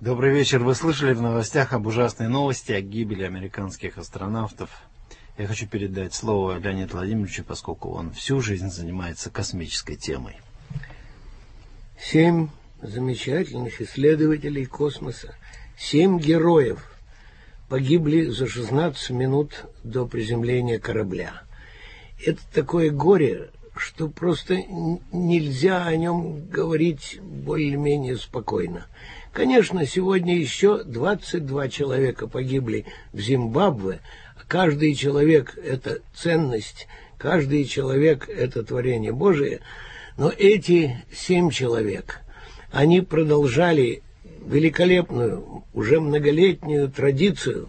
Добрый вечер. Вы слышали в новостях об ужасной новости о гибели американских астронавтов. Я хочу передать слово Леониду Владимировичу, поскольку он всю жизнь занимается космической темой. 7 замечательных исследователей космоса, 7 героев погибли за 16 минут до приземления корабля. Это такое горе, что просто нельзя о нем говорить более-менее спокойно. Конечно, сегодня еще 22 человека погибли в Зимбабве. Каждый человек – это ценность, каждый человек – это творение Божие. Но эти 7 человек, они продолжали великолепную, уже многолетнюю традицию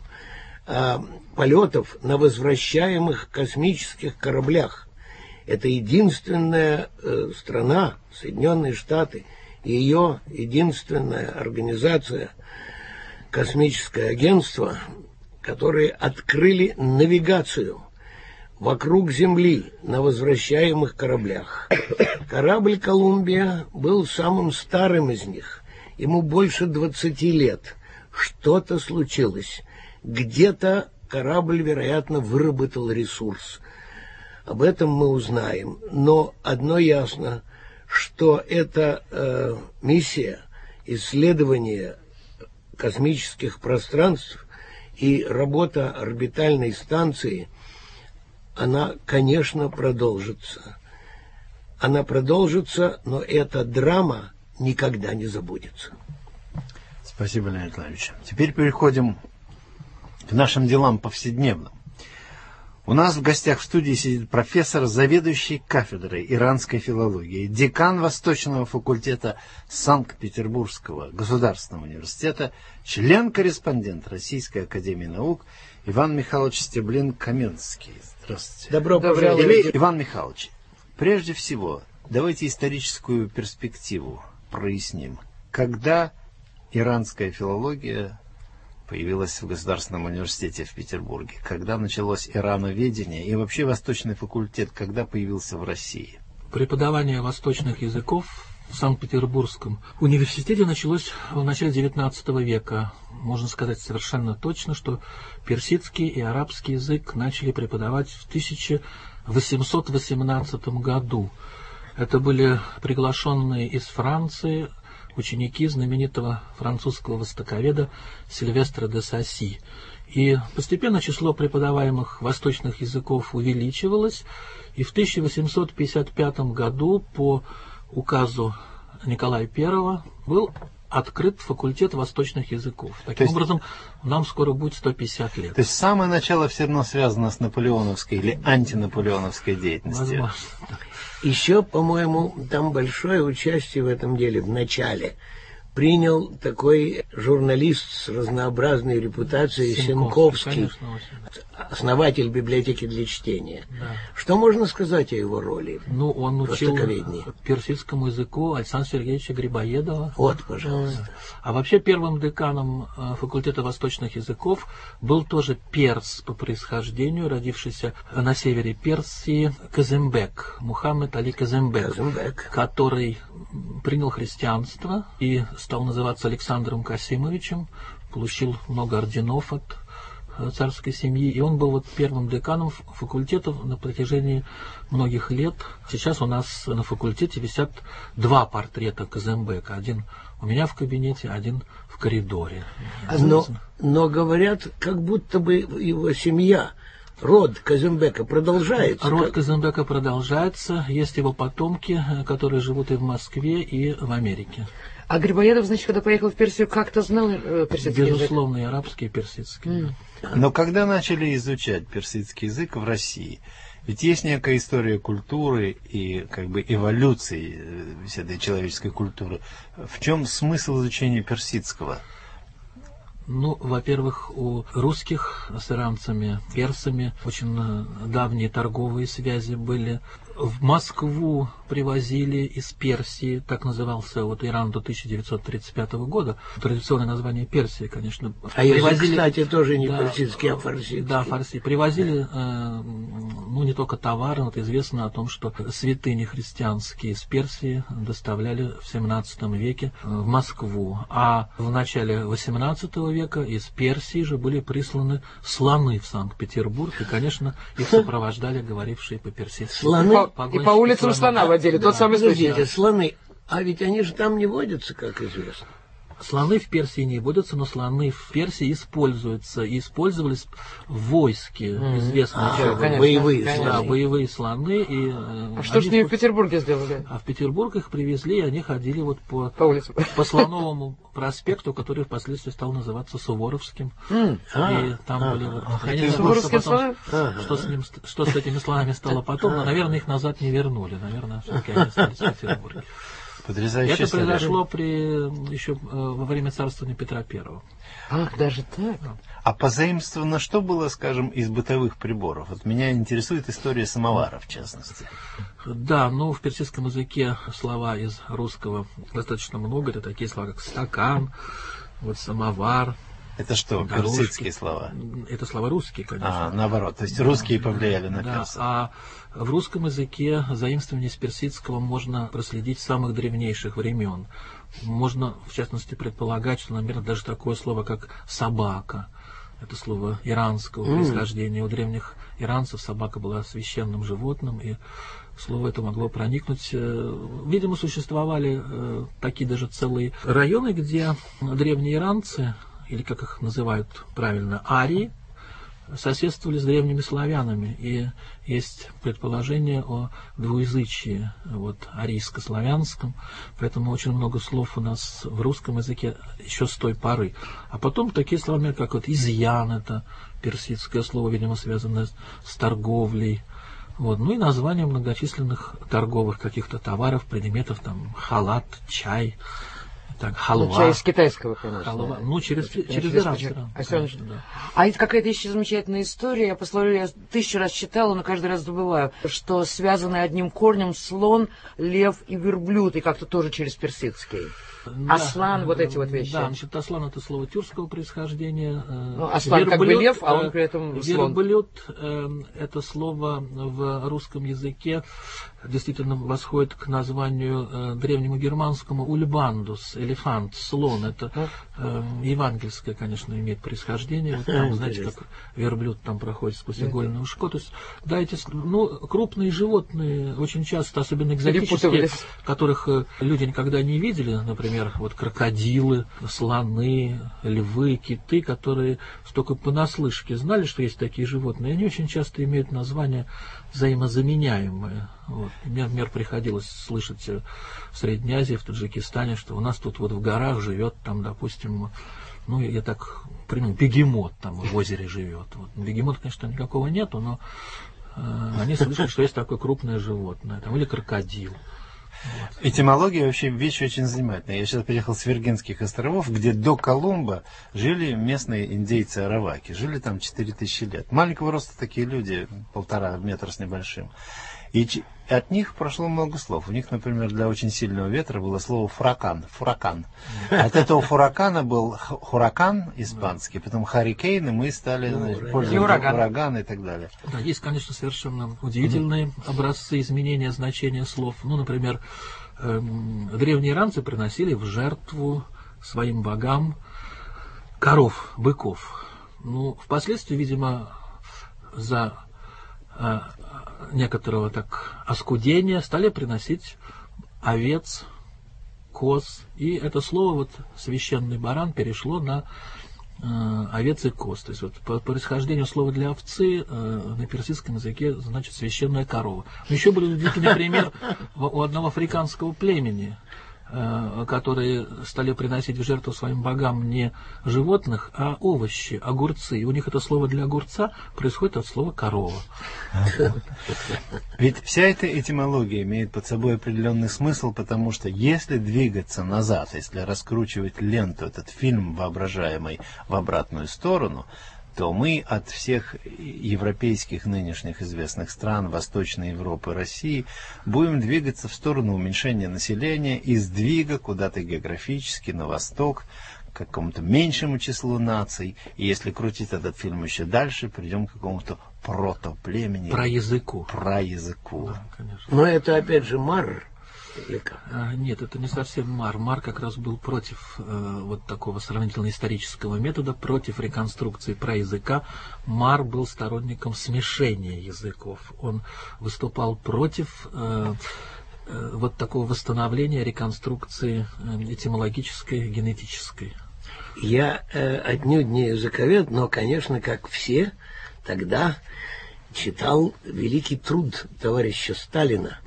полетов на возвращаемых космических кораблях. Это единственная страна, Соединенные Штаты, и ее единственная организация, космическое агентство, которые открыли навигацию вокруг Земли на возвращаемых кораблях. Корабль «Колумбия» был самым старым из них. Ему больше 20 лет. Что-то случилось. Где-то корабль, вероятно, выработал ресурс. Об этом мы узнаем. Но одно ясно, что эта миссия исследования космических пространств и работа орбитальной станции, она, конечно, продолжится. Она продолжится, но эта драма никогда не забудется. Спасибо, Леонид Владимирович. Теперь переходим к нашим делам повседневным. У нас в гостях в студии сидит профессор, заведующий кафедрой иранской филологии, декан Восточного факультета Санкт-Петербургского государственного университета, член-корреспондент Российской академии наук Иван Михайлович Стеблин-Каменский. Здравствуйте. Добро пожаловать. Иван Михайлович, прежде всего, давайте историческую перспективу проясним. Когда иранская филология появилась в Государственном университете в Петербурге? Когда началось ирановедение и вообще Восточный факультет, когда появился в России? Преподавание восточных языков в Санкт-Петербургском университете началось в начале XIX века. Можно сказать совершенно точно, что персидский и арабский язык начали преподавать в 1818 году. Это были приглашенные из Франции ученики знаменитого французского востоковеда Сильвестра де Сасси. И постепенно число преподаваемых восточных языков увеличивалось, и в 1855 году по указу Николая I был открыт факультет восточных языков. Таким образом, нам скоро будет 150 лет. То есть самое начало все равно связано с наполеоновской или антинаполеоновской деятельностью. Возможно. Еще, по-моему, там большое участие в этом деле в начале принял такой журналист с разнообразной репутацией Сенковский, основатель библиотеки для чтения. Да. Что можно сказать о его роли? Ну, он учил персидскому языку Александра Сергеевича Грибоедова. Вот, пожалуйста. А вообще первым деканом факультета восточных языков был тоже перс по происхождению, родившийся на севере Персии, Казембек, Мухаммед Али Казембек, который принял христианство и стал называться Александром Касимовичем, получил много орденов от царской семьи, и он был вот первым деканом факультета на протяжении многих лет. Сейчас у нас на факультете висят 2 портрета Казембека. Один у меня в кабинете, один в коридоре. Но говорят, как будто бы его семья, род Казембека продолжается. Род Казембека продолжается. Есть его потомки, которые живут и в Москве, и в Америке. А Грибоедов, значит, когда поехал в Персию, как-то знал персидский язык? Безусловно, и арабский, и персидский. Но когда начали изучать персидский язык в России? Ведь есть некая история культуры и как бы эволюции всей этой человеческой культуры. В чем смысл изучения персидского? Ну, во-первых, у русских с иранцами, персами очень давние торговые связи были. В Москву привозили из Персии, так назывался вот Иран до 1935 года. Традиционное название Персии, конечно. А язык, кстати, тоже не персидский, а фарсидский. Да, фарси. Привозили, ну, не только товары, вот известно о том, что святыни христианские из Персии доставляли в 17 веке в Москву. А в начале 18 века из Персии же были присланы слоны в Санкт-Петербург, и, конечно, их сопровождали говорившие по-персидски. Слоны? И по улицам слона водили, тот самый случай. Подождите, слоны, а ведь они же там не водятся, как известно. Слоны в Персии не водятся, но слоны в Персии используются. И использовались в войске, известные боевые, да, боевые слоны. И, а что же с ними в Петербурге сделали? А в Петербург их привезли, и они ходили вот по Слоновому проспекту, который впоследствии стал называться Суворовским. И там были вот... Суворовские слоны? Что с этими слонами стало потом, но, наверное, их назад не вернули. Наверное, все-таки они остались в Петербурге. Это произошло еще во время царствования Петра I. Ах, даже так? А позаимствовано что было, скажем, из бытовых приборов? Вот меня интересует история самовара, в частности. Да, ну, в персидском языке слова из русского достаточно много. Это такие слова, как стакан, вот самовар. Это что, дорожки. Персидские слова? Это слова русские, конечно. Наоборот, то есть русские повлияли на персов. А в русском языке заимствование с персидского можно проследить с самых древнейших времен. Можно, в частности, предполагать, что, например, даже такое слово, как собака, это слово иранского происхождения. У древних иранцев собака была священным животным, и слово это могло проникнуть. Видимо, существовали такие даже целые районы, где древние иранцы, или как их называют правильно, арии, соседствовали с древними славянами. И есть предположение о двуязычии, вот, арийско-славянском. Поэтому очень много слов у нас в русском языке еще с той поры. А потом такие слова, как вот изъян, это персидское слово, видимо, связанное с торговлей. Вот. Ну и название многочисленных торговых каких-то товаров, предметов, там, халат, чай. Так, халва. Ну, чай из китайского, конечно. Халва. Ну, через иранский. А это какая-то еще замечательная история. Я пословие 1000 раз читала, но каждый раз забываю, что связаны одним корнем слон, лев и верблюд, и как-то тоже через персидский. Да, аслан, вот эти вот вещи. Да, значит, аслан — это слово тюркского происхождения. Ну, аслан верблюд, как бы лев, а он при этом слон. Верблюд — это слово в русском языке действительно восходит к названию древнему германскому ульбандус, элефант, слон. Это евангельское, конечно, имеет происхождение. Вот там, знаете, как верблюд там проходит сквозь игольное ушко. То есть, да, эти крупные животные очень часто, особенно экзотические, которых люди никогда не видели, например, вот крокодилы, слоны, львы, киты, которые только понаслышке знали, что есть такие животные, они очень часто имеют названия взаимозаменяемые. Вот. Мне, например, приходилось слышать в Средней Азии, в Таджикистане, что у нас тут вот в горах живет, там, допустим, ну, я так понимаю, бегемот там в озере живет. Вот. Бегемота, конечно, никакого нету, но они слышали, что есть такое крупное животное, там, или крокодил. Вот. Этимология вообще вещь очень занимательная. Я сейчас приехал с Виргинских островов, где до Колумба жили местные индейцы-араваки. Жили там 4000 лет. Маленького роста такие люди, 1,5 метра с небольшим. И от них прошло много слов. У них, например, для очень сильного ветра было слово фуракан. От этого фуракана был хуракан испанский, потом харикейн, и мы стали пользоваться ураган и так далее. Да, есть, конечно, совершенно удивительные образцы изменения значения слов. Ну, например, древние иранцы приносили в жертву своим богам коров, быков. Ну, впоследствии, видимо, за некоторого так оскудения стали приносить овец, коз. И это слово, вот, священный баран, перешло на овец и коз. То есть вот, по происхождению слова для овцы на персидском языке значит священная корова. Но еще был удивительный пример у одного африканского племени. которые стали приносить в жертву своим богам не животных, а овощи, огурцы. И у них это слово для огурца происходит от слова корова. Ведь вся эта этимология имеет под собой определенный смысл, потому что если двигаться назад, если раскручивать ленту, этот фильм воображаемый, в обратную сторону, то мы от всех европейских нынешних известных стран, Восточной Европы, России, будем двигаться в сторону уменьшения населения и сдвига куда-то географически на восток, к какому-то меньшему числу наций. И если крутить этот фильм еще дальше, придем к какому-то протоплемени. Про языку. Про языку. Да, конечно. Но это опять же Мар. Нет, это не совсем Мар. Мар как раз был против вот такого сравнительно-исторического метода, против реконструкции праязыка. Мар был сторонником смешения языков. Он выступал против вот такого восстановления, реконструкции этимологической, генетической. Я отнюдь не языковед, но, конечно, как все, тогда читал великий труд товарища Сталина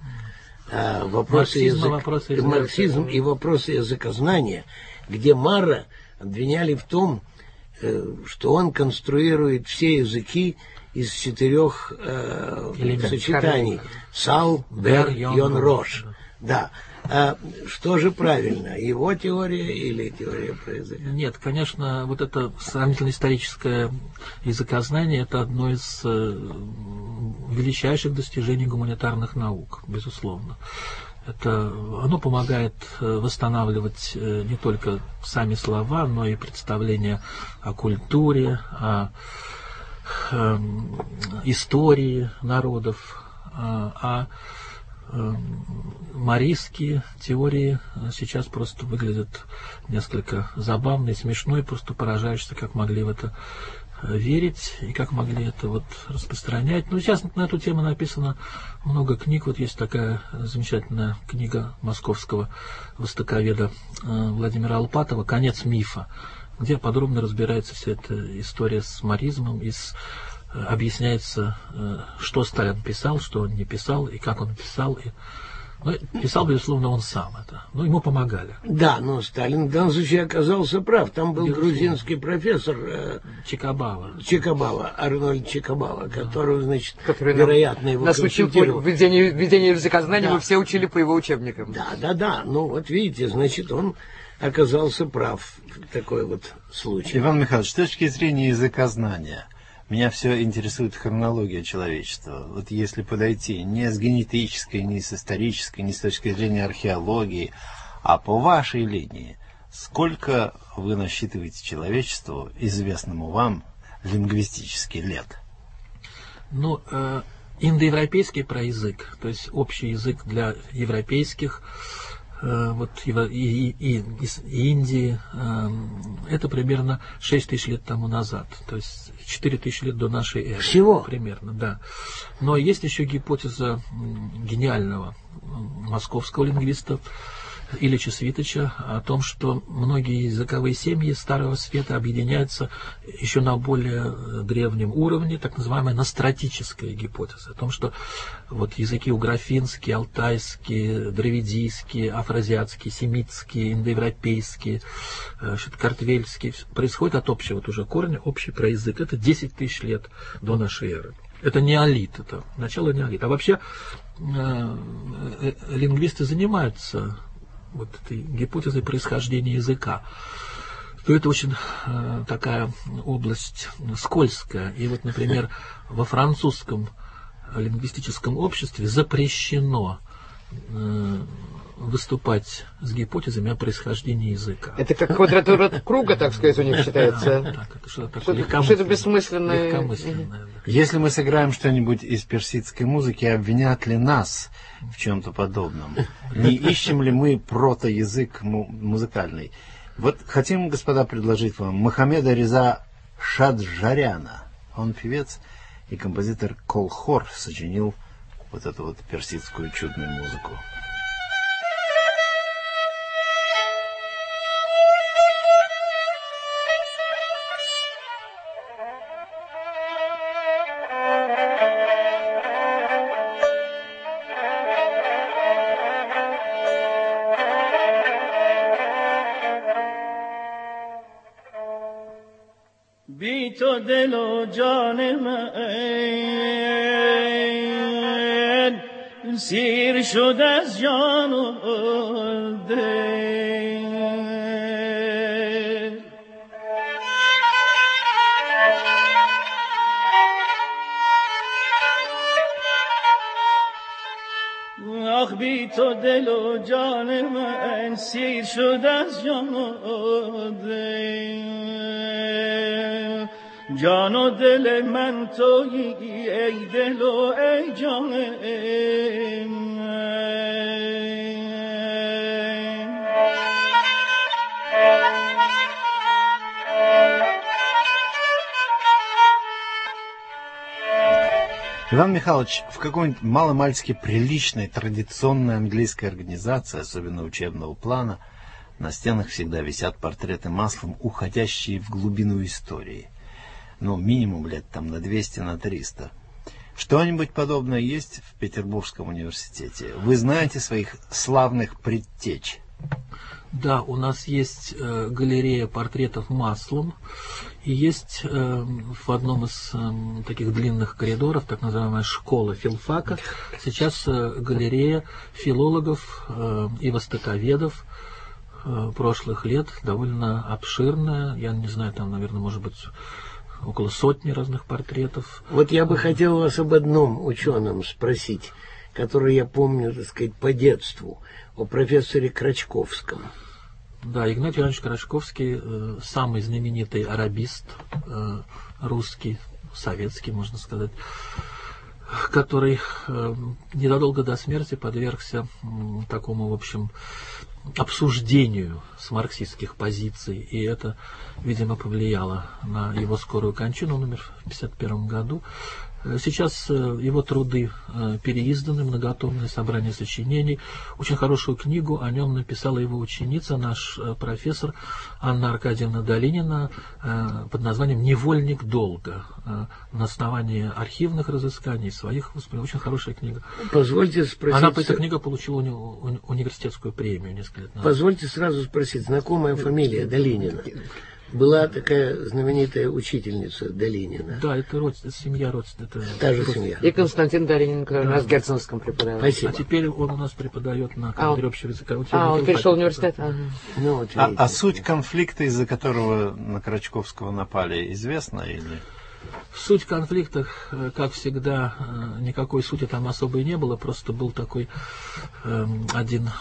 марксизм и вопросы языкознания, где Марра обвиняли в том, что он конструирует все языки из 4 сочетаний: сал, бер, йон, рош. Да. Что же правильно, его теория или теория про язык? Нет, конечно, вот это сравнительно-историческое языкознание — это одно из величайших достижений гуманитарных наук, безусловно. Оно помогает восстанавливать не только сами слова, но и представления о культуре, о истории народов, марийские теории сейчас просто выглядят несколько забавно и смешно, и просто поражаешься, как могли в это верить и как могли это вот распространять. Но сейчас на эту тему написано много книг. Вот есть такая замечательная книга московского востоковеда Владимира Алпатова «Конец мифа», где подробно разбирается вся эта история с маризмом и объясняется, что Сталин писал, что он не писал, и как он писал. Ну, писал, безусловно, он сам это. Но ему помогали. Да, но Сталин в данном случае оказался прав. Там был грузинский профессор Чекабава, Арнольд Чекабава, которого, значит, вероятно, его консультировал. Введение языкознания мы все учили по его учебникам. Да. Ну, вот видите, значит, он оказался прав в такой вот случай. Иван Михайлович, с точки зрения языкознания, меня все интересует хронология человечества. Вот если подойти не с генетической, не с исторической, не с точки зрения археологии, а по вашей линии, сколько вы насчитываете человечеству, известному вам, лингвистически лет? Ну, индоевропейский проязык, то есть общий язык для европейских, вот и Индии, это примерно 6 тысяч лет тому назад, то есть 4 тысячи лет до нашей эры. Всего? Примерно, да. Но есть еще гипотеза гениального московского лингвиста Ильича Свитыча о том, что многие языковые семьи Старого Света объединяются еще на более древнем уровне, так называемая ностратическая гипотеза, о том, что вот языки уграфинские, алтайские, дравидийские, афроазиатские, семитские, индоевропейские, картвельские происходят от общего вот уже корня, общий проязык. Это 10 тысяч лет до нашей эры. Это неолит, это начало неолита. А вообще лингвисты занимаются вот этой гипотезой происхождения языка, то это очень такая область скользкая. И вот, например, во французском лингвистическом обществе запрещено выступать с гипотезами о происхождении языка. Это как квадратура круга, так сказать, у них считается. Да, это что-то что-то бессмысленное. Легкомысленное. Если мы сыграем что-нибудь из персидской музыки, обвинят ли нас в чем-то подобном? Не ищем ли мы протоязык музыкальный? Вот хотим, господа, предложить вам Мохаммеда Реза Шаджаряна. Он певец и композитор Колхор сочинил вот эту вот персидскую чудную музыку. بی تو دل و جان من سیر شد از جان و دل. آخ بی تو دل و جان من سیر شد از جان و دل. جان و دل من تویی ای دل و ای جان من. Иван Михайлович, в какой-нибудь маломальски приличной традиционной английской организации, особенно учебного плана, на стенах всегда висят портреты маслом, уходящие в глубину истории. Ну, минимум лет там на 200, на 300. Что-нибудь подобное есть в Петербургском университете? Вы знаете своих славных предтеч? Да, у нас есть галерея портретов маслом, и есть в одном из таких длинных коридоров, так называемая школа филфака, сейчас галерея филологов и востоковедов прошлых лет, довольно обширная, я не знаю, там, наверное, может быть, около 100 разных портретов. Вот я бы хотел вас об одном ученом спросить, который я помню, так сказать, по детству, о профессоре Крачковском. Да, Игнатий Иванович Крачковский, самый знаменитый арабист, русский, советский, можно сказать, который незадолго до смерти подвергся такому, в общем, обсуждению с марксистских позиций, и это, видимо, повлияло на его скорую кончину. Он умер в 1951 году. Сейчас его труды переизданы, многотомное собрание сочинений. Очень хорошую книгу о нем написала его ученица, наш профессор Анна Аркадьевна Долинина, под названием «Невольник долга», на основании архивных разысканий, своих воспоминаний. Очень хорошая книга. Позвольте спросить... Она, эта книга получила университетскую премию несколько лет назад. Позвольте сразу спросить, знакомая фамилия Долинина. Была такая знаменитая учительница Долинина. Да, это семья родственников. Та же семья. И Константин Долинин, который у нас в Герценовском преподавал. Спасибо. А теперь он у нас преподает на кафедре общего языка. Он перешел в университет. Ну, вот а суть конфликта, из-за которого на Крачковского напали, известна или... Суть конфликта, как всегда, никакой сути там особой не было, просто был такой один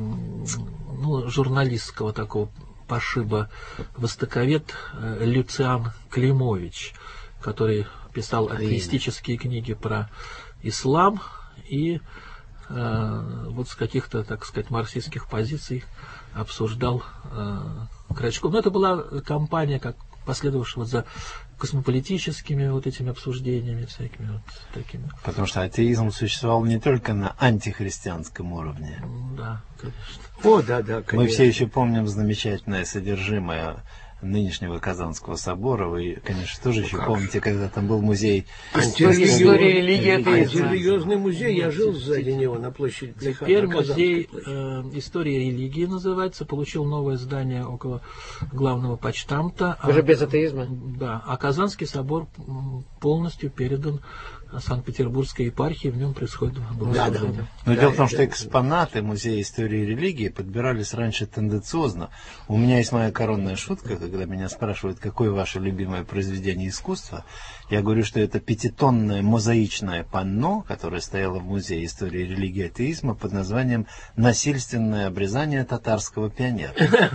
журналистского такого пошиба востоковед Люциан Климович, который писал атеистические книги про ислам и вот с каких-то, так сказать, марксистских позиций обсуждал Крачков. Но это была кампания, как последовавшего за космополитическими вот этими обсуждениями всякими вот такими. Потому что атеизм существовал не только на антихристианском уровне. Да, конечно. О, да, конечно. Мы все еще помним замечательное содержимое нынешнего Казанского собора. Вы, конечно, тоже еще помните, когда там был музей истории религии. Антирелигиозный музей. Я жил сзади него на площади Плехана. Теперь музей истории религии называется. Получил новое здание около главного почтамта. Уже без атеизма? Да. А Казанский собор полностью передан Санкт-Петербургской епархии, в нем происходит богослужение. Но дело в том, что экспонаты Музея истории и религии подбирались раньше тенденциозно. У меня есть моя коронная шутка, когда меня спрашивают, какое ваше любимое произведение искусства. Я говорю, что это 5-тонное мозаичное панно, которое стояло в Музее истории и религии и атеизма под названием «Насильственное обрезание татарского пионера».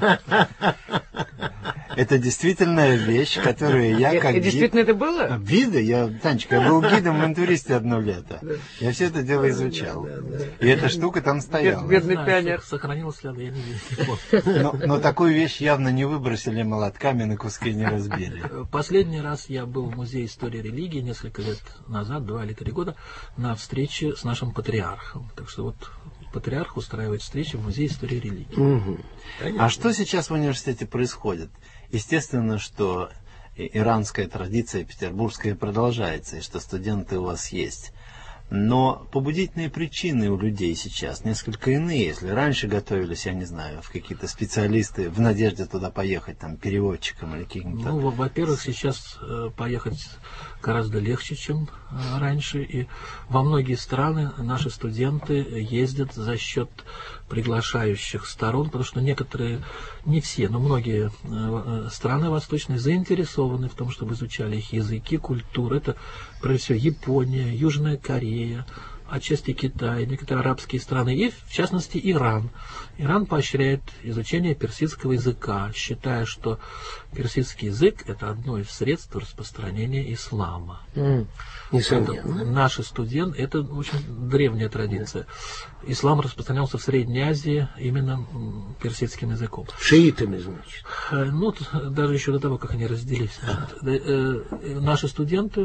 Это действительно вещь, которую я как гид... Действительно это было? Танечка, я был гидом в интуристе одно лето. Я все это дело изучал. И эта штука там стояла. Бедный пионер. Сохранилось ли, я не вижу. Но такую вещь явно не выбросили молотками, на куски не разбили. Последний раз я был в Музее истории и религии несколько лет назад, 2 или 3 года, на встрече с нашим патриархом. Так что вот патриарх устраивает встречи в Музее истории и религии. Угу. А что сейчас в университете происходит? Естественно, что иранская традиция петербургская продолжается, и что студенты у вас есть. Но побудительные причины у людей сейчас несколько иные. Если раньше готовились, я не знаю, в какие-то специалисты в надежде туда поехать, там, переводчиком или каким-то... Ну, во-первых, сейчас поехать гораздо легче, чем раньше. И во многие страны наши студенты ездят за счет приглашающих сторон, потому что некоторые, не все, но многие страны восточные заинтересованы в том, чтобы изучали их языки, культуру. Это, прежде всего, Япония, Южная Корея, отчасти Китай, некоторые арабские страны и, в частности, Иран. Иран поощряет изучение персидского языка, считая, что персидский язык – это одно из средств распространения ислама. Несомненно. Наши студенты – это очень древняя традиция. Ислам распространялся в Средней Азии именно персидским языком. Шиитами, значит. Ну, даже еще до того, как они разделились. Наши студенты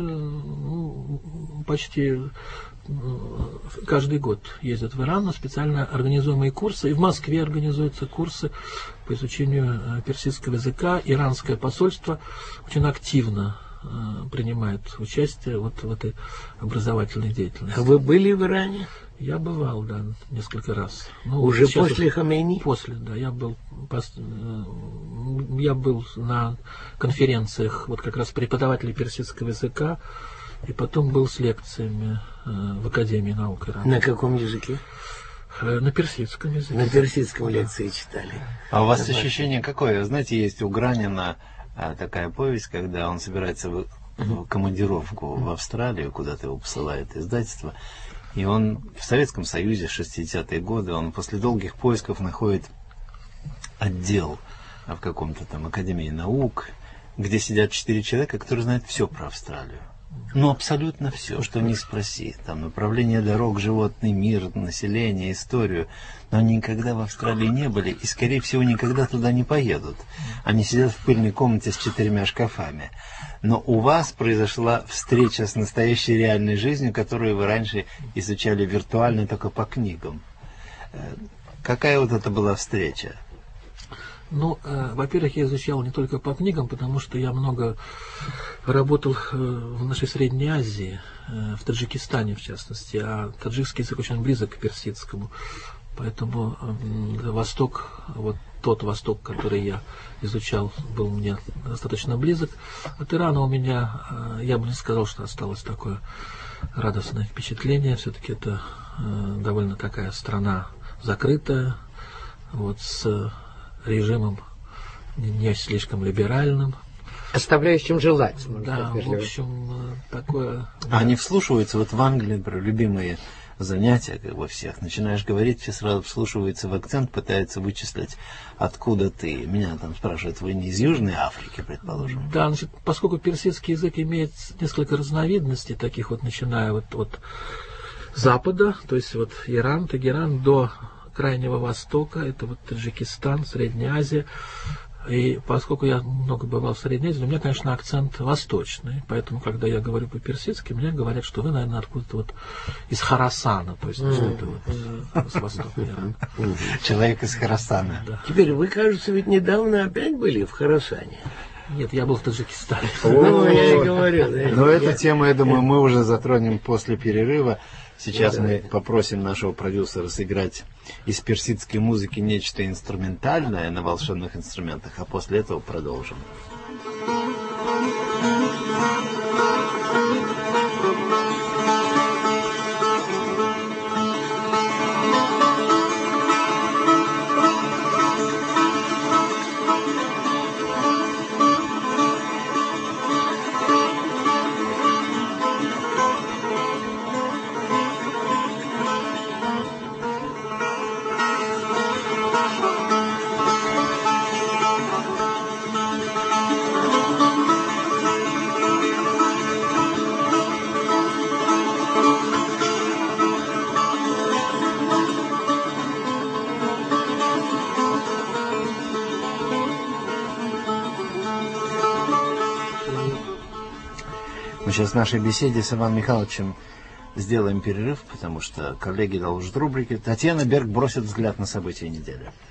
почти каждый год ездят в Иран на специально организуемые курсы. И в Москве организуются курсы по изучению персидского языка. Иранское посольство очень активно принимает участие вот в этой образовательной деятельности. А вы были в Иране? Я бывал, да, несколько раз. Ну, уже после Хомейни? После, да. Я был на конференциях вот как раз преподавателей персидского языка, и потом был с лекциями в Академии наук Ирана. На каком языке? На персидском языке. На персидском лекции читали. А у вас ощущение какое? Знаете, есть у Гранина такая повесть, когда он собирается в командировку в Австралию, куда-то его посылает издательство, и он в Советском Союзе, 60-е годы, он после долгих поисков находит отдел в каком-то там Академии наук, где сидят 4 человека, которые знают все про Австралию. Ну, абсолютно все, что ни спроси. Там направление дорог, животный мир, население, историю. Но они никогда в Австралии не были и, скорее всего, никогда туда не поедут. Они сидят в пыльной комнате с 4 шкафами. Но у вас произошла встреча с настоящей реальной жизнью, которую вы раньше изучали виртуально только по книгам. Какая вот это была встреча? Ну, во-первых, я изучал не только по книгам, потому что я много работал в нашей Средней Азии, в Таджикистане в частности, а таджикский язык очень близок к персидскому. Поэтому Восток, вот тот Восток, который я изучал, был мне достаточно близок. От Ирана у меня, я бы не сказал, что осталось такое радостное впечатление. Все-таки это довольно такая страна закрытая, вот, с режимом не слишком либеральным. Оставляющим желать. Да, в общем, такое... Они вслушиваются, вот в Англии, например, любимые занятия, как бы всех. Начинаешь говорить, все сразу вслушиваются в акцент, пытаются вычислить, откуда ты. Меня там спрашивают, вы не из Южной Африки, предположим? Да, значит, поскольку персидский язык имеет несколько разновидностей, таких вот, начиная вот от Запада, то есть вот Иран, Тегеран, до Крайнего Востока, это вот Таджикистан, Средняя Азия. И поскольку я много бывал в Средней Азии, у меня, конечно, акцент восточный. Поэтому, когда я говорю по-персидски, мне говорят, что вы, наверное, откуда-то вот из Хорасана, то есть что-то вот с востока Ирана. Человек из Хорасана. Да. Теперь вы, кажется, ведь недавно опять были в Хорасане. Нет, я был в Таджикистане. Я и говорю. Но эту тему, я думаю, мы уже затронем после перерыва. Сейчас мы попросим нашего продюсера сыграть из персидской музыки нечто инструментальное на волшебных инструментах, а после этого продолжим. Мы сейчас в нашей беседе с Иваном Михайловичем сделаем перерыв, потому что коллеги доложат рубрики. Татьяна Берг бросит взгляд на события недели.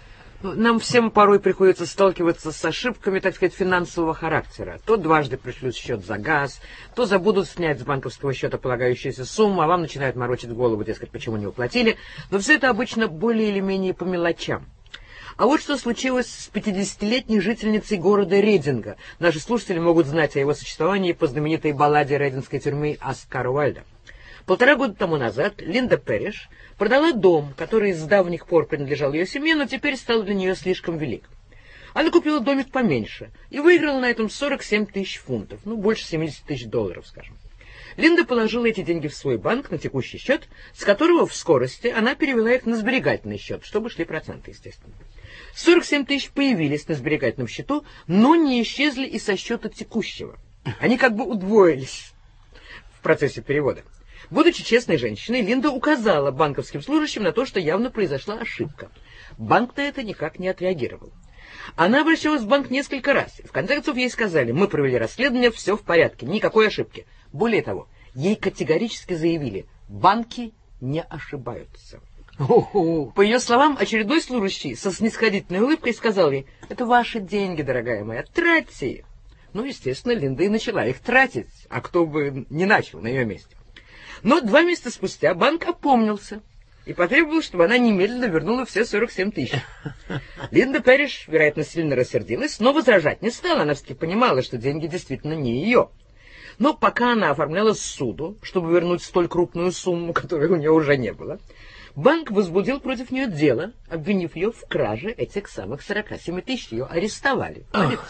Нам всем порой приходится сталкиваться с ошибками, так сказать, финансового характера. То дважды пришлют счет за газ, то забудут снять с банковского счета полагающуюся сумму, а вам начинают морочить голову, дескать, почему не уплатили. Но все это обычно более или менее по мелочам. А вот что случилось с 50-летней жительницей города Рейдинга. Наши слушатели могут знать о его существовании по знаменитой балладе рейдинской тюрьмы Оскара Уайльда. 1,5 года тому назад Линда Перриш продала дом, который с давних пор принадлежал ее семье, но теперь стал для нее слишком велик. Она купила домик поменьше и выиграла на этом 47 тысяч фунтов, больше 70 тысяч долларов, скажем. Линда положила эти деньги в свой банк на текущий счет, с которого в скорости она перевела их на сберегательный счет, чтобы шли проценты, естественно. 47 тысяч появились на сберегательном счету, но не исчезли и со счета текущего. Они как бы удвоились в процессе перевода. Будучи честной женщиной, Линда указала банковским служащим на то, что явно произошла ошибка. Банк на это никак не отреагировал. Она обращалась в банк несколько раз. В конце концов, ей сказали: мы провели расследование, все в порядке, никакой ошибки. Более того, ей категорически заявили: банки не ошибаются. По ее словам, очередной служащий со снисходительной улыбкой сказал ей: это ваши деньги, дорогая моя, тратьте их. Естественно, Линда и начала их тратить, а кто бы не начал на ее месте. Но 2 месяца спустя банк опомнился и потребовал, чтобы она немедленно вернула все 47 тысяч. Линда Перриш, вероятно, сильно рассердилась, но возражать не стала. Она все-таки понимала, что деньги действительно не ее. Но пока она оформляла суду, чтобы вернуть столь крупную сумму, которой у нее уже не было, банк возбудил против нее дело, обвинив ее в краже этих самых 47 тысяч. Ее арестовали.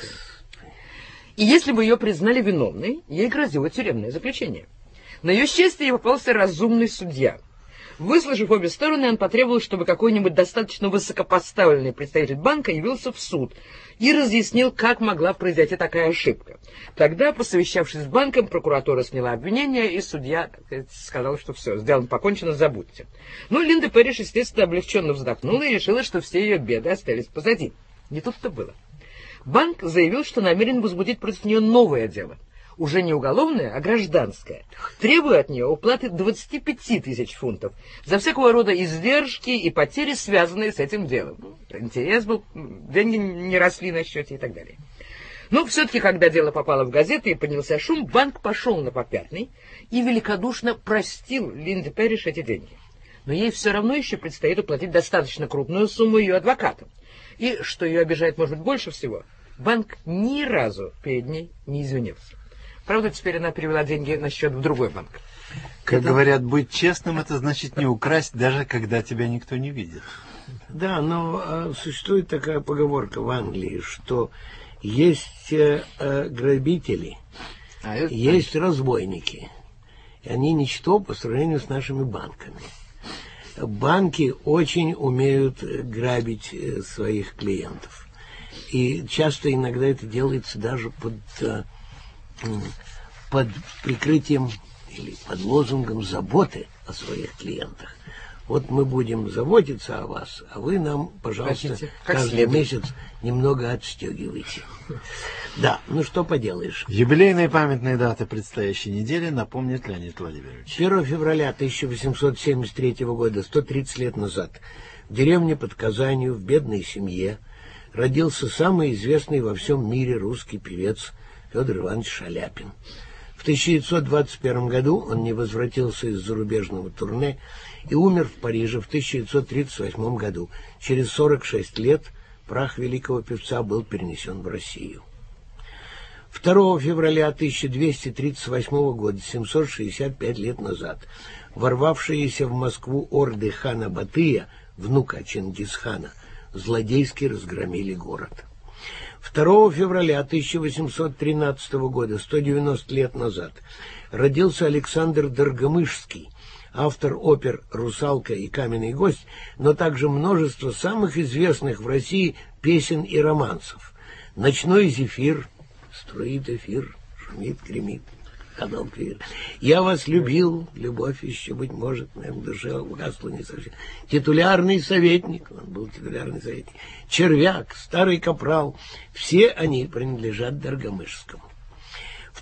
И если бы ее признали виновной, ей грозило тюремное заключение. На ее счастье ей попался разумный судья. Выслушав обе стороны, он потребовал, чтобы какой-нибудь достаточно высокопоставленный представитель банка явился в суд и разъяснил, как могла произойти такая ошибка. Тогда, посовещавшись с банком, прокуратура сняла обвинение, и судья сказал, что все, сделано, покончено, забудьте. Линда Перриш, естественно, облегченно вздохнула и решила, что все ее беды остались позади. Не тут-то было. Банк заявил, что намерен возбудить против нее новое дело. Уже не уголовное, а гражданское, требуя от нее уплаты 25 тысяч фунтов за всякого рода издержки и потери, связанные с этим делом. Интерес был, деньги не росли на счете и так далее. Но все-таки, когда дело попало в газеты и поднялся шум, банк пошел на попятный и великодушно простил Линде Перриш эти деньги. Но ей все равно еще предстоит уплатить достаточно крупную сумму ее адвокатам. И, что ее обижает, может быть, больше всего, банк ни разу перед ней не извинился. Правда, теперь она перевела деньги на счет в другой банк. Как говорят, быть честным — это значит не украсть, даже когда тебя никто не видит. Да, но существует такая поговорка в Англии, что есть грабители, есть разбойники. И они ничто по сравнению с нашими банками. Банки очень умеют грабить своих клиентов. И часто иногда это делается даже под прикрытием или под лозунгом заботы о своих клиентах. Вот мы будем заботиться о вас, а вы нам, пожалуйста, каждый месяц немного отстегивайте. Да, что поделаешь. Юбилейные памятные даты предстоящей недели напомнит Леонид Владимирович. 1 февраля 1873 года, 130 лет назад, в деревне под Казанью, в бедной семье, родился самый известный во всем мире русский певец Федор Иванович Шаляпин. В 1921 году он не возвратился из зарубежного турне и умер в Париже в 1938 году. Через 46 лет прах великого певца был перенесен в Россию. 2 февраля 1238 года, 765 лет назад, ворвавшиеся в Москву орды хана Батыя, внука Чингисхана, злодейски разгромили город. 2 февраля 1813 года, 190 лет назад, родился Александр Доргомышский, автор опер «Русалка» и «Каменный гость», но также множество самых известных в России песен и романсов. «Ночной зефир», «Струит эфир», «Шумит, гремит», «Ходок вир», «Я вас любил», «Любовь еще, быть может, в моем душе угасла не совсем», «Титулярный советник», он был титулярный советник, «Червяк», «Старый капрал», все они принадлежат Доргомышскому.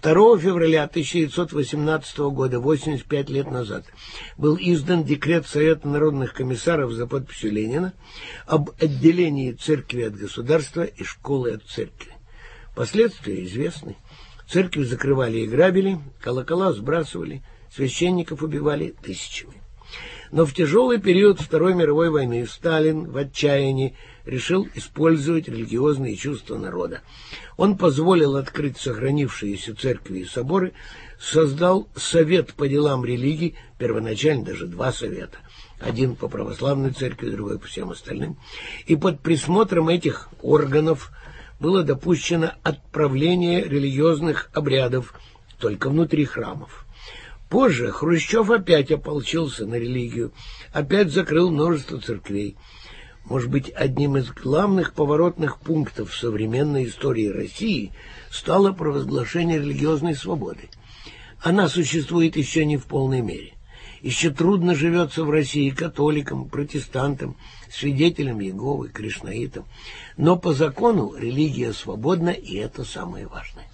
2 февраля 1918 года, 85 лет назад, был издан декрет Совета народных комиссаров за подписью Ленина об отделении церкви от государства и школы от церкви. Последствия известны. Церкви закрывали и грабили, колокола сбрасывали, священников убивали тысячами. Но в тяжелый период Второй мировой войны Сталин в отчаянии решил использовать религиозные чувства народа. Он позволил открыть сохранившиеся церкви и соборы, создал Совет по делам религий, первоначально даже 2 совета, один по православной церкви, другой по всем остальным, и под присмотром этих органов было допущено отправление религиозных обрядов только внутри храмов. Позже Хрущев опять ополчился на религию, опять закрыл множество церквей. Может быть, одним из главных поворотных пунктов в современной истории России стало провозглашение религиозной свободы. Она существует еще не в полной мере. Еще трудно живется в России католикам, протестантам, свидетелям Иеговы, кришнаитам. Но по закону религия свободна, и это самое важное.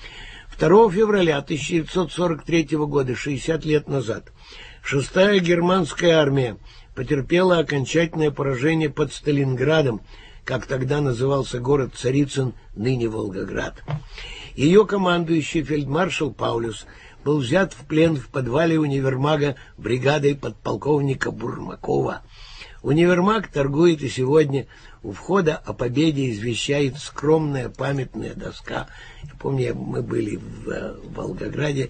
2 февраля 1943 года, 60 лет назад, 6-я германская армия потерпела окончательное поражение под Сталинградом, как тогда назывался город Царицын, ныне Волгоград. Ее командующий фельдмаршал Паулюс был взят в плен в подвале универмага бригадой подполковника Бурмакова. Универмаг торгует и сегодня. У входа о победе извещает скромная памятная доска. Я помню, мы были в Волгограде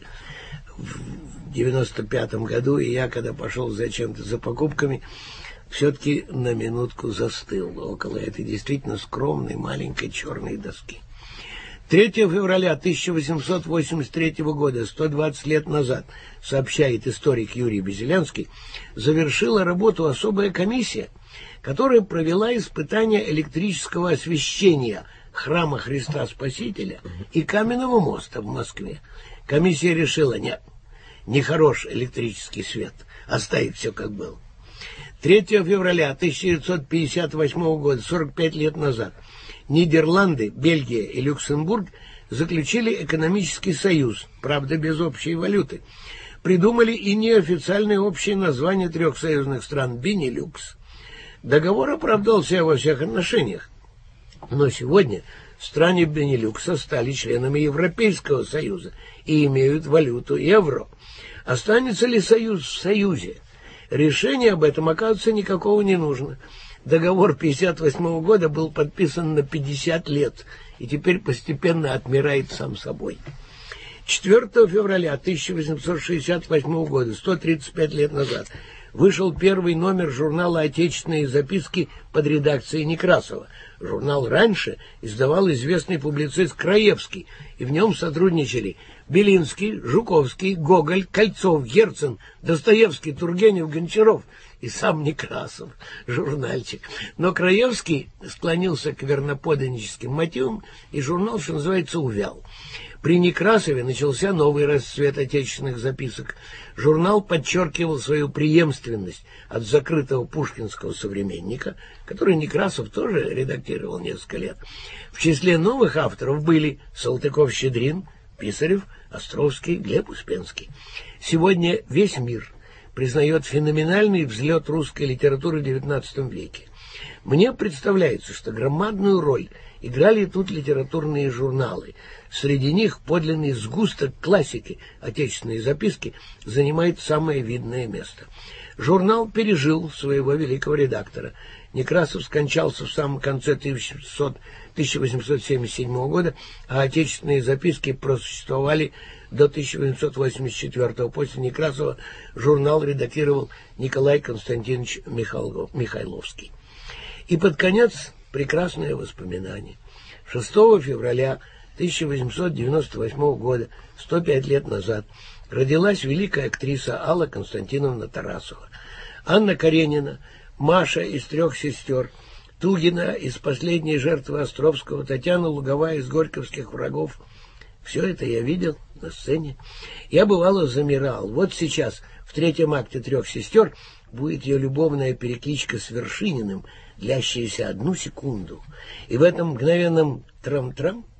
в 95-м году, и я, когда пошел зачем-то за покупками, все-таки на минутку застыл около этой действительно скромной маленькой черной доски. 3 февраля 1883 года, 120 лет назад, сообщает историк Юрий Безелянский, завершила работу особая комиссия, которая провела испытания электрического освещения храма Христа Спасителя и Каменного моста в Москве. Комиссия решила: нет, нехорош электрический свет, оставить все как было. 3 февраля 1958 года, 45 лет назад, Нидерланды, Бельгия и Люксембург заключили экономический союз, правда без общей валюты. Придумали и неофициальное общее название 3 союзных стран – Бенилюкс. Договор оправдался во всех отношениях. Но сегодня страны Бенилюкса стали членами Европейского союза и имеют валюту евро. Останется ли союз в союзе? Решения об этом, оказывается, никакого не нужно. Договор 1958 года был подписан на 50 лет и теперь постепенно отмирает сам собой. 4 февраля 1868 года, 135 лет назад, вышел первый номер журнала «Отечественные записки» под редакцией Некрасова. Журнал раньше издавал известный публицист Краевский, и в нем сотрудничали Белинский, Жуковский, Гоголь, Кольцов, Герцен, Достоевский, Тургенев, Гончаров и сам Некрасов, журнальчик. Но Краевский склонился к верноподданническим мотивам, и журнал, что называется, увял. При Некрасове начался новый расцвет отечественных записок. Журнал подчеркивал свою преемственность от закрытого пушкинского современника, который Некрасов тоже редактировал несколько лет. В числе новых авторов были Салтыков-Щедрин, Писарев, Островский, Глеб Успенский. Сегодня весь мир признает феноменальный взлет русской литературы в XIX веке. Мне представляется, что громадную роль играли тут литературные журналы. Среди них подлинный сгусток классики, отечественные записки, занимает самое видное место. Журнал пережил своего великого редактора. Некрасов скончался в самом конце 1877 года, а отечественные записки просуществовали до 1884. После Некрасова журнал редактировал Николай Константинович Михайловский. И под конец прекрасное воспоминание. 6 февраля 1898 года, 105 лет назад, родилась великая актриса Алла Константиновна Тарасова. Анна Каренина, Маша из «Трех сестер», Тугина из «Последней жертвы Островского», Татьяна Луговая из «Горьковских врагов». Все это я видел на сцене. Я, бывало, замирал. Вот сейчас, в 3-м акте «Трех сестер», будет ее любовная перекличка с Вершининым, длящаяся 1 секунду. И в этом мгновенном трам-трам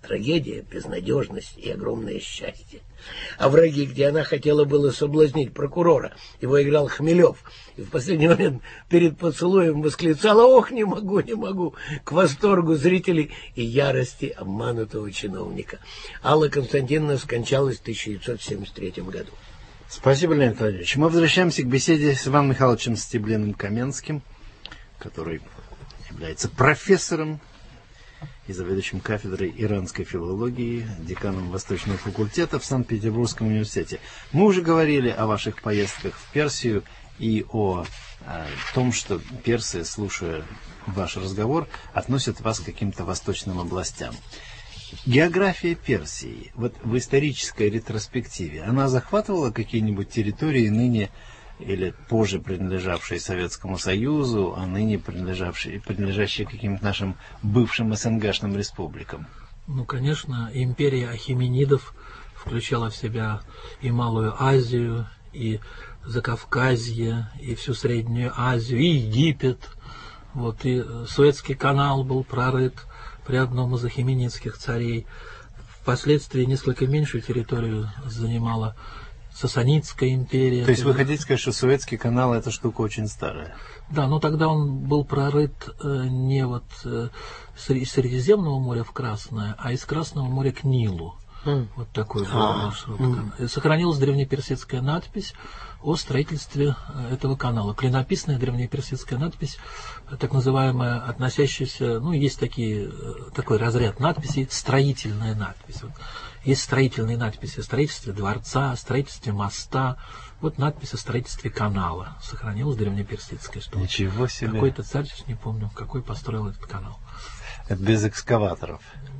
Трагедия, безнадежность и огромное счастье. А враги, где она хотела было соблазнить прокурора, его играл Хмелев, и в последний момент перед поцелуем восклицала: «Ох, не могу, не могу!» к восторгу зрителей и ярости обманутого чиновника. Алла Константиновна скончалась в 1973 году. Спасибо, Леонид Владимирович. Мы возвращаемся к беседе с Иваном Михайловичем Стеблиным-Каменским, который является профессором и заведующим кафедрой иранской филологии, деканом Восточного факультета в Санкт-Петербургском университете. Мы уже говорили о ваших поездках в Персию и о том, что персы, слушая ваш разговор, относят вас к каким-то восточным областям. География Персии, вот в исторической ретроспективе, она захватывала какие-нибудь территории ныне или позже принадлежавшие Советскому Союзу, а ныне принадлежащие каким-то нашим бывшим СНГшным республикам? Ну, конечно, империя ахеменидов включала в себя и Малую Азию, и Закавказье, и всю Среднюю Азию, и Египет. Вот, и Суэцкий канал был прорыт при одном из ахеменидских царей. Впоследствии несколько меньшую территорию занимала Сасанидская империя. То есть вы хотите сказать, что Суэцкий канал — это штука очень старая? Да, но тогда он был прорыт не вот из Средиземного моря в Красное, а из Красного моря к Нилу. Вот такой был маршрут. Сохранилась древнеперсидская надпись о строительстве этого канала. Клинописная древнеперсидская надпись, так называемая, относящаяся, ну, есть такой разряд надписей, строительная надпись. Вот. Есть строительные надписи о строительстве дворца, о строительстве моста. Вот надпись о строительстве канала. Сохранилась древнеперсидская. Ничего себе. Какой-то царь, сейчас не помню, какой построил этот канал. Это без экскаваторов.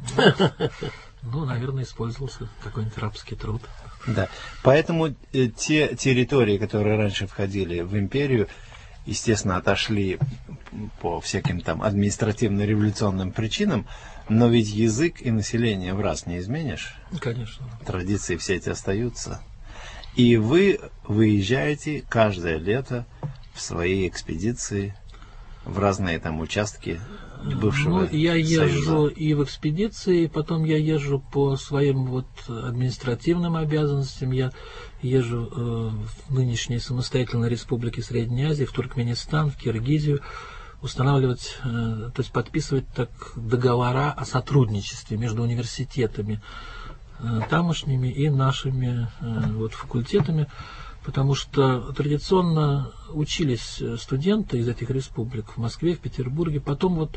Ну, наверное, использовался какой-нибудь рабский труд. Да. Поэтому те территории, которые раньше входили в империю, естественно, отошли по всяким там административно-революционным причинам, но ведь язык и население в раз не изменишь. Конечно. Традиции все эти остаются. И вы выезжаете каждое лето в свои экспедиции в разные там участки бывшего Союза. Я езжу и в экспедиции, потом я езжу по своим вот административным обязанностям. Я езжу в нынешней самостоятельной республике Средней Азии, в Туркменистан, в Киргизию, устанавливать, то есть подписывать так договора о сотрудничестве между университетами тамошними и нашими вот факультетами, потому что традиционно учились студенты из этих республик в Москве, в Петербурге. Потом вот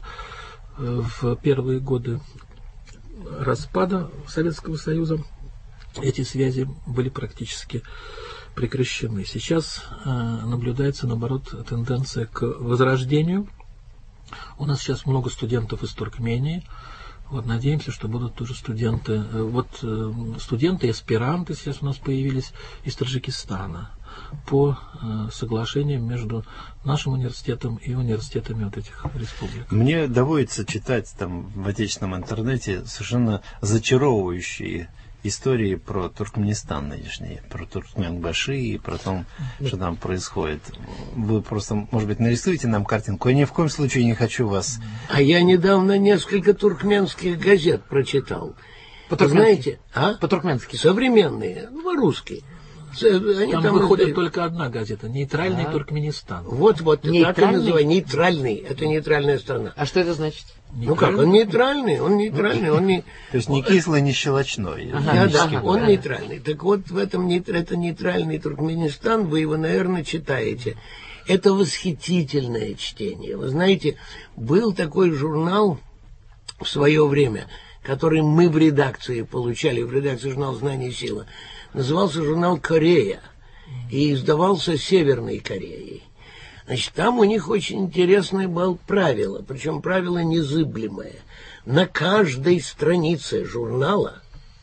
в первые годы распада Советского Союза эти связи были практически прекращены. Сейчас наблюдается, наоборот, тенденция к возрождению. У нас сейчас много студентов из Туркмении. Вот, надеемся, что будут тоже студенты. Вот студенты и аспиранты сейчас у нас появились из Таджикистана по соглашениям между нашим университетом и университетами вот этих республик. Мне доводится читать там в отечественном интернете совершенно зачаровывающие истории про Туркменистан нынешний, про Туркменбаши и про то, что там происходит. Вы просто, может быть, нарисуете нам картинку. Я ни в коем случае не хочу вас... А я недавно несколько туркменских газет прочитал. По-туркменски? Знаете? По-туркменски. Современные, русские. Они там выходит только одна газета, «Нейтральный Туркменистан». Вот, так и называется, нейтральный, это нейтральная страна. А что это значит? Ну как, он нейтральный. Он не... То есть не кислый, не щелочной. Да, он нейтральный. Так вот, в этом это нейтральный Туркменистан, вы его, наверное, читаете. Это восхитительное чтение. Вы знаете, был такой журнал в свое время, который мы в редакции получали, в редакции журнала «Знание и сила». Назывался журнал «Корея» и издавался Северной Кореей. Значит, там у них очень интересное было правило, причем правило незыблемое. На каждой странице журнала,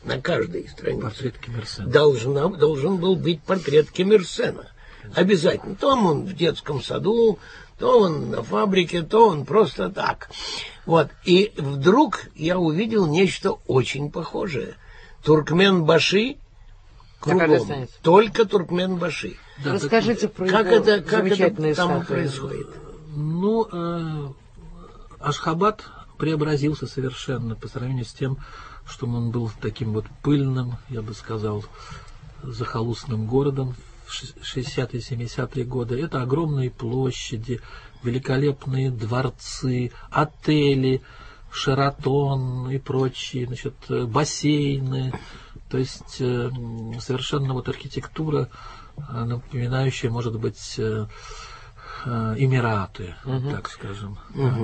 портрет Ким Ир Сена. Должен был быть портрет Ким Ир Сена. Обязательно. То он в детском саду, то он на фабрике, то он просто так. Вот. И вдруг я увидел нечто очень похожее. Туркменбаши кругом. Только Туркменбаши. Да, расскажите про как его это замечательные там статуи. происходит? Ну, Ашхабад преобразился совершенно по сравнению с тем, что он был таким вот пыльным, я бы сказал, захолустным городом в 60-е, 70-е годы. Это огромные площади, великолепные дворцы, отели, Шератон и прочие, значит, бассейны. То есть совершенно вот архитектура, напоминающая, может быть, Эмираты, так скажем.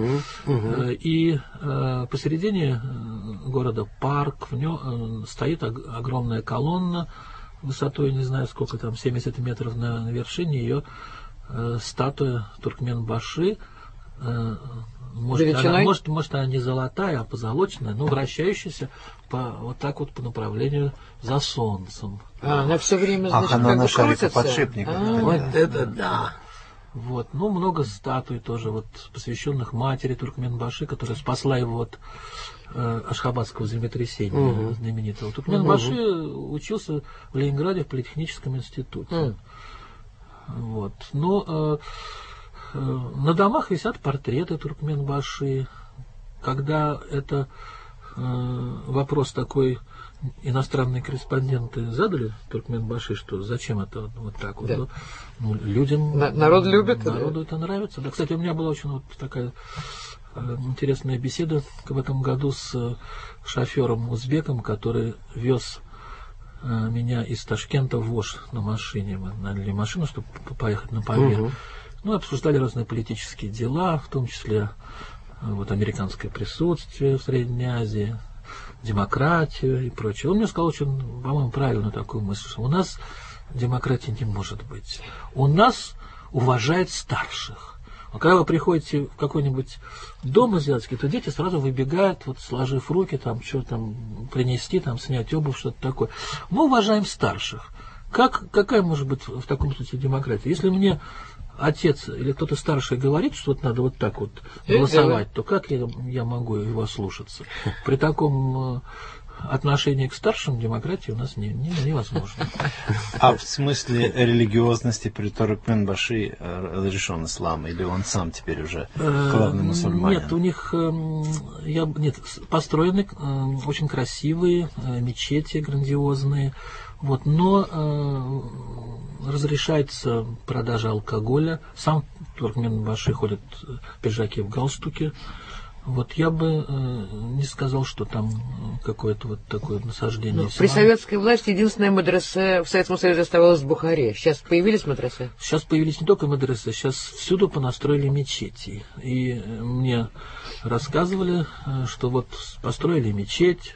И посередине города парк, в нем стоит огромная колонна высотой, не знаю сколько там, 70 метров на вершине, ее статуя Туркменбаши. Может, она не золотая, а позолоченная, но вращающаяся вот так вот по направлению за солнцем. Она все время, значит, она на шарике крутится. подшипников. Вот это да. Вот. Ну, много статуй тоже, вот, посвященных матери Туркменбаши, которая спасла его от Ашхабадского землетрясения знаменитого. Туркменбаши учился в Ленинграде в политехническом институте. Вот. Но на домах висят портреты Туркменбаши. Когда это вопрос такой, иностранные корреспонденты задали Туркменбаши, что зачем это вот так вот. Да. Ну, людям... Народ любит. Народу это нравится. Да, кстати, у меня была очень вот такая интересная беседа в этом году с шофером-узбеком, который вез меня из Ташкента в Ош на машине. Мы наняли машину, чтобы поехать на Памир. Ну, обсуждали разные политические дела, в том числе вот, американское присутствие в Средней Азии, демократию и прочее. Он мне сказал очень, по-моему, правильную такую мысль, что у нас демократии не может быть. У нас уважают старших. А когда вы приходите в какой-нибудь дом азиатский, то дети сразу выбегают, вот, сложив руки, там, что там принести, там, снять обувь, что-то такое. Мы уважаем старших. Какая может быть в таком случае демократия? Если мне отец или кто-то старший говорит, что вот надо вот так вот голосовать, то как я могу его слушаться? При таком отношении к старшим демократии у нас невозможно. А в смысле религиозности при Туркменбаши разрешен ислам? Или он сам теперь уже главный мусульманин? Нет, у них построены очень красивые мечети, грандиозные. Вот, но разрешается продажа алкоголя. Сам Туркменбаши ходит в пиджаке, в галстуке. Вот я бы не сказал, что там какое-то вот такое насаждение ислама. При советской власти единственное мадресе в Советском Союзе оставалось в Бухаре. Сейчас появились мадресе? Сейчас появились не только мадресе, сейчас всюду понастроили мечети. И мне рассказывали, что вот построили мечеть,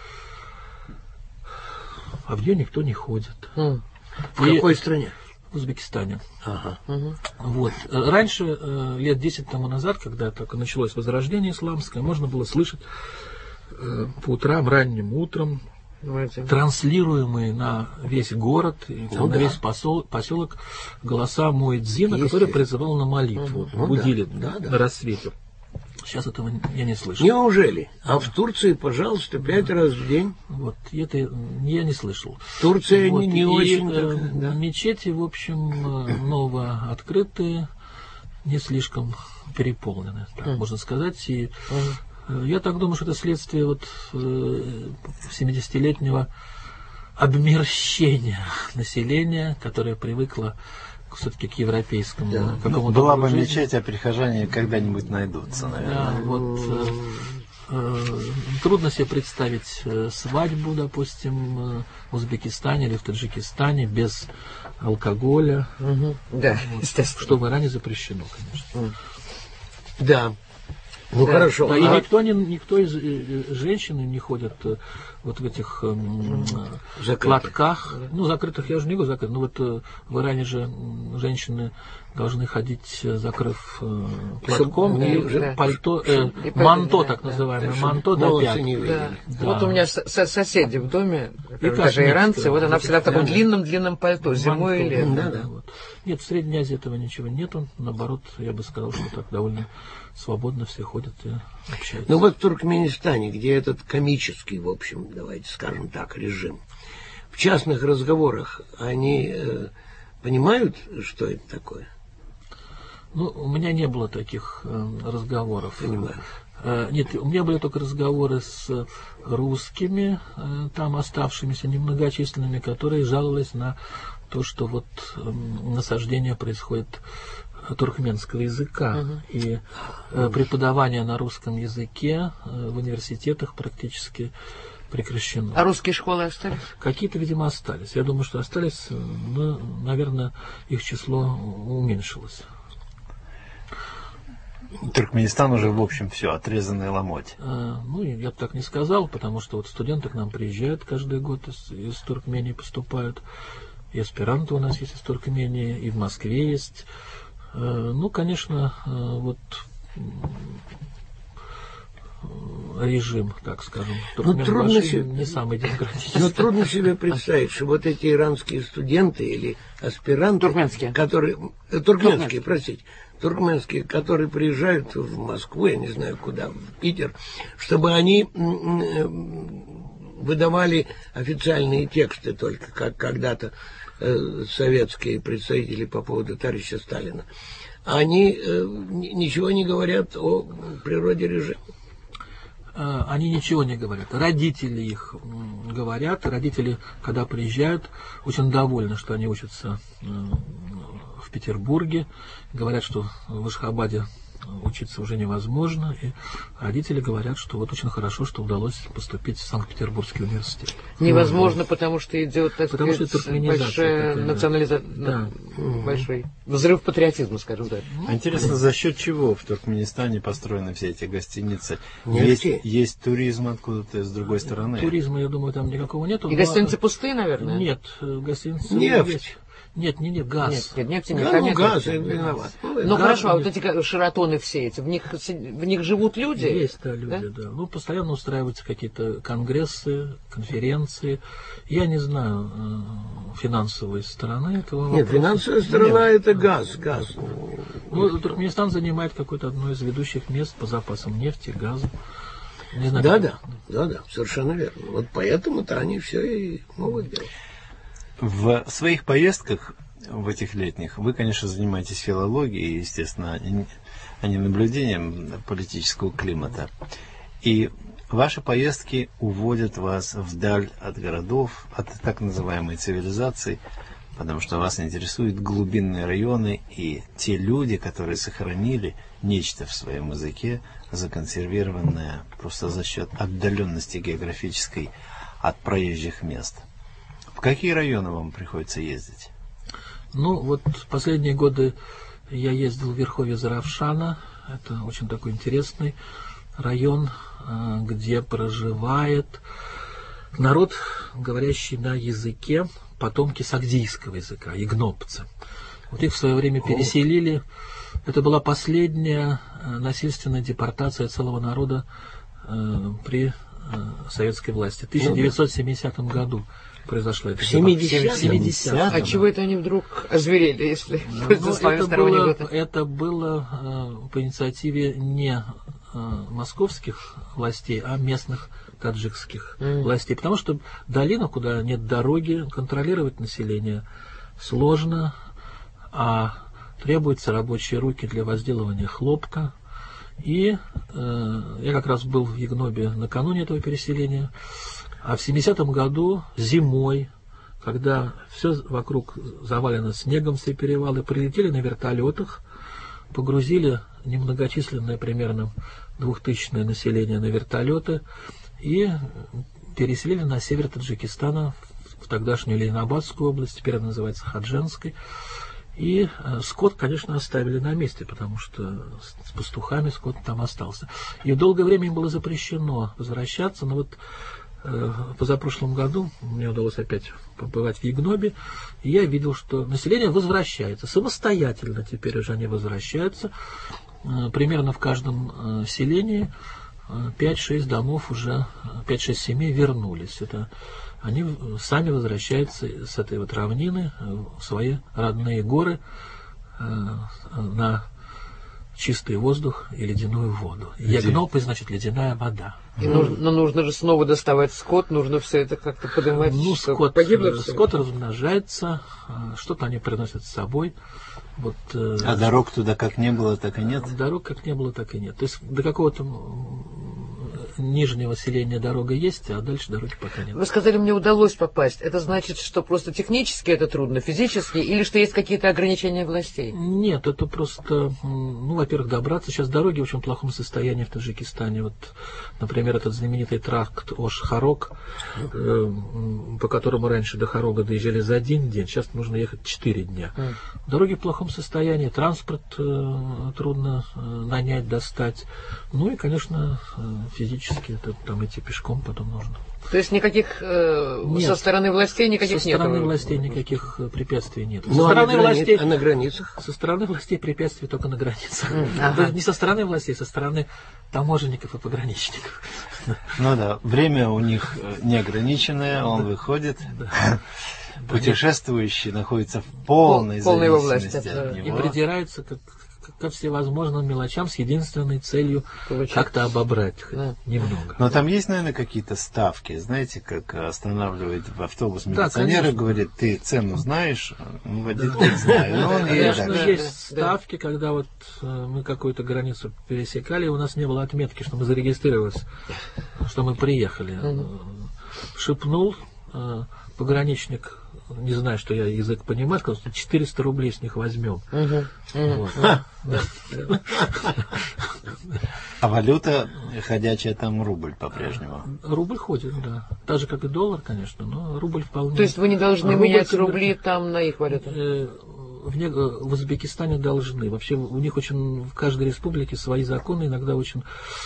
а в нее никто не ходит. В какой стране? В Узбекистане. Ага. Вот. Раньше, лет 10 тому назад, когда только началось возрождение исламское, можно было слышать по утрам, ранним утром, транслируемые на весь город, и там, на весь поселок голоса муэдзина, который призывал на молитву, будили на рассвете. Сейчас этого я не слышал. Неужели? А в Турции, пожалуйста, 5 раз в день. Вот, это я не слышал. Турция вот, не очень... Мечети, в общем, новооткрытые, не слишком переполнены, так можно сказать. И я так думаю, что это следствие вот 70-летнего обмерщения населения, которое привыкло все-таки к европейскому какому-то была бы жизни. мечеть, а прихожане когда-нибудь найдутся, наверное. Да, вот, трудно себе представить свадьбу, допустим, в Узбекистане или в Таджикистане без алкоголя. Да, вот, естественно. что в Иране запрещено, конечно. Да. Ну хорошо. Да, и никто из женщин не ходит вот в этих платках. Ну, закрытых я уже не говорю закрытых. Но вот в Иране же женщины должны ходить, закрыв платком и пальто, манто, так называемое, манто до пят. Да. Вот у меня соседи в доме, даже иранцы, вот она всегда в таком длинном пальто, зимой и летом. Вот. Нет, в Средней Азии этого ничего нету. Наоборот, я бы сказал, что так довольно свободно все ходят и общаются. Ну вот в Туркменистане, где этот комический, в общем, давайте скажем так, режим, в частных разговорах они понимают, что это такое? Ну, у меня не было таких разговоров. Понимаю. Нет, у меня были только разговоры с русскими, там оставшимися немногочисленными, которые жаловались на то, что вот насаждение происходит туркменского языка. И преподавание на русском языке в университетах практически прекращено. А русские школы остались? Какие-то, видимо, остались. Я думаю, что остались, но, наверное, их число уменьшилось. Туркменистан уже, в общем, все, отрезанный ломоть. Ну, я бы так не сказал, потому что вот студенты к нам приезжают каждый год, из Туркмении поступают. И аспиранты у нас есть из Туркмении, и в Москве есть. Ну, конечно, вот режим, так скажем, не самый демократический. Но трудно себе представить, что вот эти иранские студенты или аспиранты, туркменские, которые приезжают в Москву, я не знаю куда, в Питер, чтобы они выдавали официальные тексты только, как когда-то советские представители по поводу товарища Сталина. Они ничего не говорят о природе режима. Они ничего не говорят. Родители их говорят. Родители, когда приезжают, очень довольны, что они учатся в Петербурге. Говорят, что в Ашхабаде учиться уже невозможно. И родители говорят, что вот очень хорошо, что удалось поступить в Санкт-Петербургский университет. Невозможно, потому что идет, так сказать, большая национализация, большой взрыв патриотизма, скажем так. Интересно, за счет чего в Туркменистане построены все эти гостиницы? Есть туризм откуда-то с другой стороны? Туризма, я думаю, там никакого нету. И гостиницы пустые, наверное? Нет, гостиницы нефть. Нет, газ. Нет, нефти нет. Газ, я виноват. Ну хорошо, а вот эти Шератоны все эти, в них живут люди? Есть, да, люди, да. Ну, постоянно устраиваются какие-то конгрессы, конференции. Я не знаю финансовой стороны этого вопроса. Нет, финансовая сторона это газ. Ну, Туркменистан занимает какое-то одно из ведущих мест по запасам нефти, газа. Не знаю, да, совершенно верно. Вот поэтому-то они все и могут делать. В своих поездках, в этих летних, вы, конечно, занимаетесь филологией, естественно, а не наблюдением политического климата. И ваши поездки уводят вас вдаль от городов, от так называемой цивилизации, потому что вас интересуют глубинные районы и те люди, которые сохранили нечто в своем языке, законсервированное просто за счет отдаленности географической от проезжих мест. В какие районы вам приходится ездить? Ну, вот последние годы я ездил в Верховье Заравшана. Это очень такой интересный район, где проживает народ, говорящий на языке потомки сагдийского языка, игнопцы. Вот их в свое время переселили. Это была последняя насильственная депортация целого народа при советской власти. В 1970 году произошло это. В 70-м? А чего это они вдруг озверели, если это было по инициативе не московских властей, а местных таджикских властей. Потому что долина, куда нет дороги, контролировать население сложно, а требуются рабочие руки для возделывания хлопка. И я как раз был в Ягнобе накануне этого переселения. А в 70-м году зимой, когда все вокруг завалено снегом, все перевалы, прилетели на вертолетах, погрузили немногочисленное, примерно 2000-е население на вертолеты и переселили на север Таджикистана, в тогдашнюю Ленинабадскую область, теперь она называется Хадженской. И скот, конечно, оставили на месте, потому что с пастухами скот там остался. И долгое время им было запрещено возвращаться, но вот позапрошлом году мне удалось опять побывать в Ягнобе, и я видел, что население возвращается. Самостоятельно теперь уже они возвращаются. Примерно в каждом селении 5-6 домов уже, 5-6 семей вернулись. Это они сами возвращаются с этой вот равнины в свои родные горы на чистый воздух и ледяную воду. Ягнопы, значит, ледяная вода. Но нужно же снова доставать скот, нужно все это как-то поднимать. Ну, скот размножается, что-то они приносят с собой. Вот, а дорог туда как не было, так и нет? Дорог как не было, так и нет. То есть до какого-то нижнего селения дорога есть, а дальше дороги пока нет. Вы сказали, мне удалось попасть. Это значит, что просто технически это трудно, физически, или что есть какие-то ограничения властей? Нет, это просто, ну, во-первых, добраться. Сейчас дороги в очень плохом состоянии в Таджикистане. Вот, например, этот знаменитый тракт Ош-Харок, по которому раньше до Харога доезжали за 1 день, сейчас нужно ехать 4 дня. Дороги в плохом состоянии, транспорт трудно нанять, достать. Ну и, конечно, физически это там идти пешком потом нужно. То есть никаких со стороны властей никаких нет? Со стороны властей никаких препятствий нет. Ну, а на границах? Со стороны властей препятствий только на границах. Не со стороны властей, со стороны таможенников и пограничников. Ну да, время у них неограниченное, он выходит. Путешествующий находится в полной зависимости от него. И придираются ко всевозможным мелочам с единственной целью как-то обобрать немного. Но там есть, наверное, какие-то ставки. Знаете, как останавливает в автобус милиционер и говорит, ты цену знаешь? Водитель знает. Конечно, есть ставки, когда вот мы какую-то границу пересекали, и у нас не было отметки, что мы зарегистрировались, что мы приехали. Шепнул пограничник, не знаю, что я язык понимаю, сказал, что 400 рублей с них возьмем. А валюта ходячая там рубль по-прежнему? Рубль ходит, да. Так же, как и доллар, конечно, но рубль вполне. То есть вы не должны менять рубли там на их валюту? В Узбекистане должны. Вообще у них очень в каждой республике свои законы, иногда очень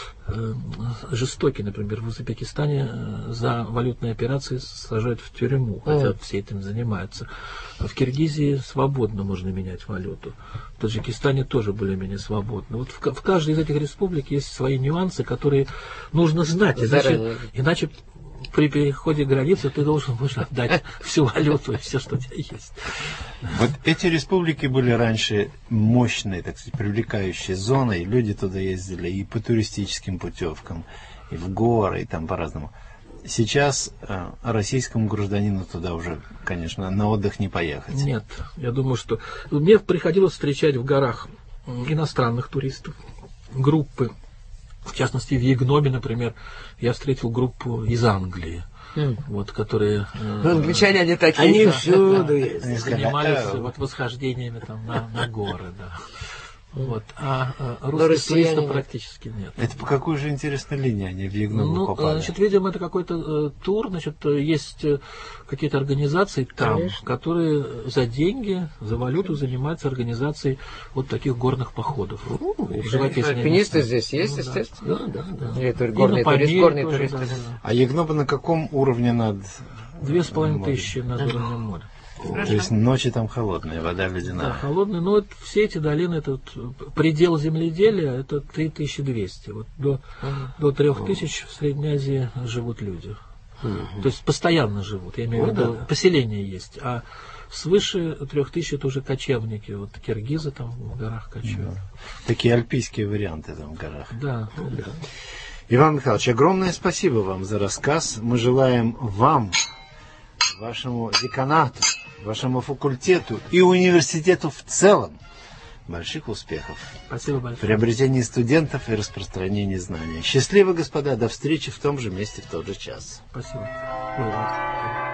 жестокие. Например, в Узбекистане за валютные операции сажают в тюрьму, хотя все этим занимаются. А в Киргизии свободно можно менять валюту. В Таджикистане тоже более-менее свободно. Вот в каждой из этих республик есть свои нюансы, которые нужно знать, иначе при переходе границы ты должен будешь отдать всю валюту и все, что у тебя есть. Вот эти республики были раньше мощной, так сказать, привлекающей зоной. Люди туда ездили и по туристическим путевкам, и в горы, и там по-разному. Сейчас российскому гражданину туда уже, конечно, на отдых не поехать. Нет, я думаю, что... Мне приходилось встречать в горах иностранных туристов, группы. В частности, в Ягнобе, например, я встретил группу из Англии, вот, которые... англичане, они такие. Они всюду занимались восхождениями там, на горы, да. Вот. А русских туристов практически нет. Это по какой же интересной линии они в Ягнобу попали? Значит, видимо, это какой-то тур, значит, есть какие-то организации там, которые за деньги, за валюту занимаются организацией вот таких горных походов. Альпинисты здесь есть, естественно? Да. Это горные туристы. А Ягноба на каком уровне над... 2500 над уровнем моря. То есть ночи там холодные, вода ледяная. Да, холодные. Но вот все эти долины, это предел земледелия, это 3200. Вот до 3000 в Средней Азии живут люди. То есть постоянно живут. Я имею в виду, поселение есть. А свыше 3000 это уже кочевники. Вот киргизы там в горах кочуют. Такие альпийские варианты там в горах. Да. Иван Михайлович, огромное спасибо вам за рассказ. Мы желаем вам, вашему деканату, вашему факультету и университету в целом больших успехов. Спасибо большое. Приобретение студентов и распространение знаний. Счастливо, господа, до встречи в том же месте в тот же час. Спасибо.